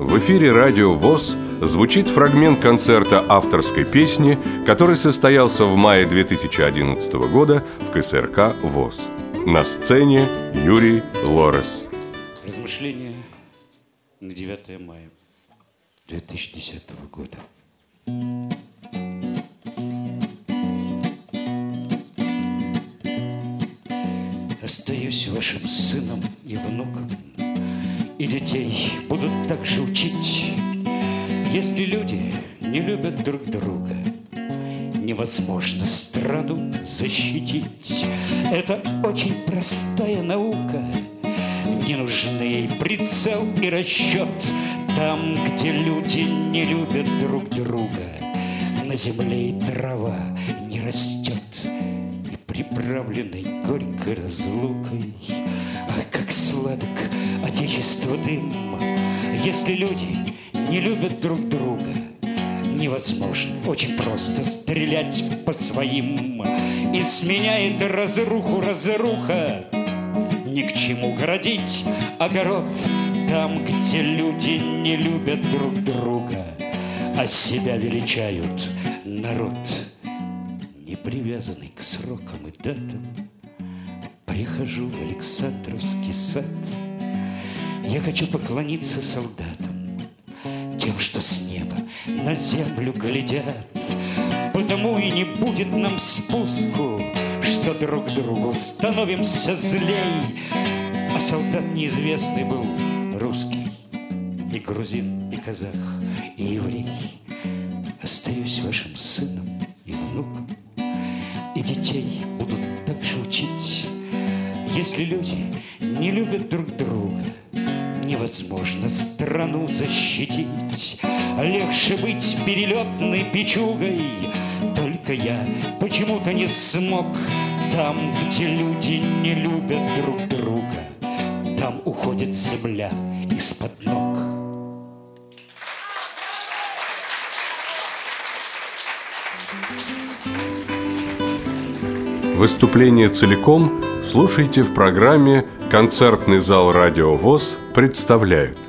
В эфире радио ВОС звучит фрагмент концерта авторской песни, который состоялся в мае 2011 года в КСРК ВОС. На сцене Юрий Лорес. Размышления на 9 мая 2010 года. Остаюсь вашим сыном и внуком, и детей будут так же учить. Если люди не любят друг друга, невозможно страну защитить. Это очень простая наука, не нужны ей прицел и расчет. Там, где люди не любят друг друга, на земле и трава не растет. И приправленной горькой разлукой, ах, как сладок отечество дым. Если люди не любят друг друга, невозможно, очень просто стрелять по своим. И сменяет разруху разруха. Ни к чему городить огород там, где люди не любят друг друга, а себя величают народ. Не привязанный к срокам и датам, прихожу в Александровский сад. Я хочу поклониться солдатам, тем, что с неба на землю глядят. Потому и не будет нам спуску, что друг другу становимся злей. А солдат неизвестный был русский, и грузин, и казах, и еврей. Остаюсь вашим сыном и внуком, и детей будут так же учить. Если люди не любят друг друга, невозможно страну защитить. Легче быть перелетной печугой, только я почему-то не смог. Там, где люди не любят друг друга, там уходит земля из-под ног. Выступление целиком слушайте в программе «Концертный зал радио ВОС» представляют.